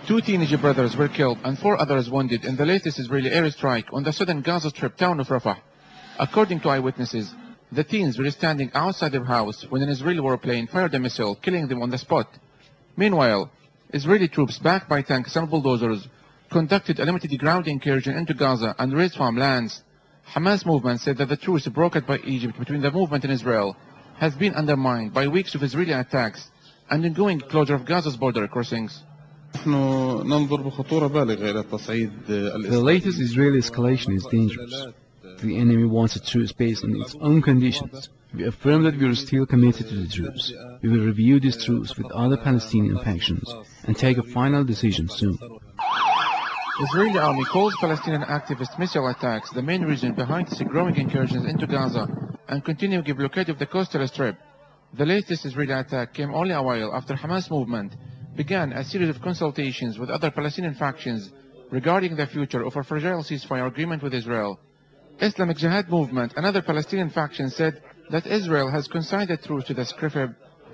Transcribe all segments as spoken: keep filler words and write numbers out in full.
Two teenage brothers were killed and four others wounded in the latest Israeli airstrike on the southern Gaza Strip town of Rafah. According to eyewitnesses, the teens were standing outside their house when an Israeli warplane fired a missile, killing them on the spot. Meanwhile, Israeli troops backed by tanks and bulldozers conducted a limited ground incursion into Gaza and razed farmlands. Hamas movement said that the truce brokered by Egypt between the movement and Israel has been undermined by weeks of Israeli attacks and ongoing closure of Gaza's border crossings. The latest Israeli escalation is dangerous. The enemy wants a truce based on its own conditions. We affirm that we are still committed to the truce. We will review this truce with other Palestinian factions and take a final decision soon. Israeli army calls Palestinian activist missile attacks the main reason behind its growing incursions into Gaza and continuing a blockade of the coastal strip. The latest Israeli attack came only a while after Hamas movement began a series of consultations with other Palestinian factions regarding the future of a fragile ceasefire agreement with Israel. Islamic Jihad movement, another Palestinian faction, said that Israel has consigned a truce to the Scrifib.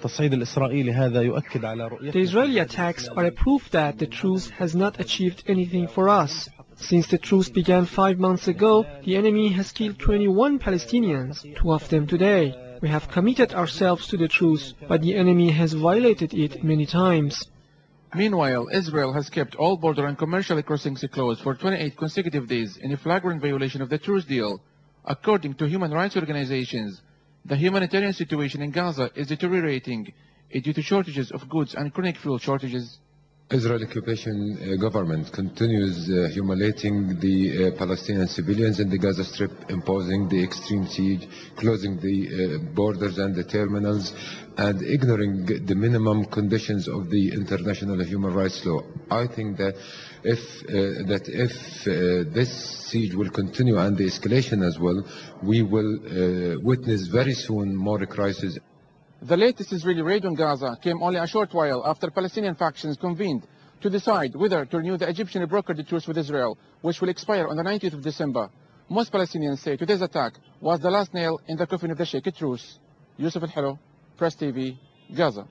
The Israeli attacks are a proof that the truce has not achieved anything for us. Since the truce began five months ago, the enemy has killed twenty-one Palestinians, two of them today. We have committed ourselves to the truce, but the enemy has violated it many times. Meanwhile, Israel has kept all border and commercial crossings closed for twenty-eight consecutive days in a flagrant violation of the truce deal. According to human rights organizations, the humanitarian situation in Gaza is deteriorating due to shortages of goods and chronic fuel shortages. Israeli occupation uh, government continues uh, humiliating the uh, Palestinian civilians in the Gaza Strip, imposing the extreme siege, closing the uh, borders and the terminals, and ignoring the minimum conditions of the international human rights law. I think that if uh, that if uh, this siege will continue and the escalation as well, we will uh, witness very soon more crises. The latest Israeli raid on Gaza came only a short while after Palestinian factions convened to decide whether to renew the Egyptian brokered truce with Israel, which will expire on the nineteenth of December. Most Palestinians say today's attack was the last nail in the coffin of the Sheikh truce. Yusuf Al-Helo, Press T V, Gaza.